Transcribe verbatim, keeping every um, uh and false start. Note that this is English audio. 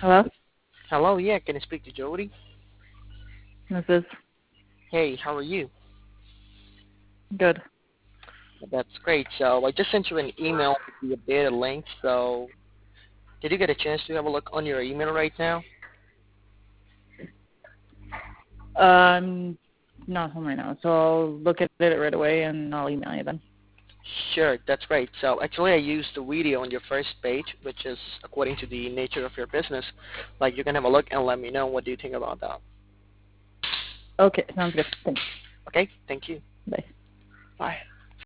Hello? Hello, yeah, can I speak to Jody? This is Hey, how are you? good. That's great. So I just sent you an email with the updated link. So did you get a chance to have a look on your email right now? I'm not home right now, so I'll look at it right away and I'll email you then. Sure, that's great. So actually I used the video on your first page, which is according to the nature of your business. Like you can have a look and let me know what do you think about that. Okay, sounds good. Thanks. Okay, thank you. Bye. Bye.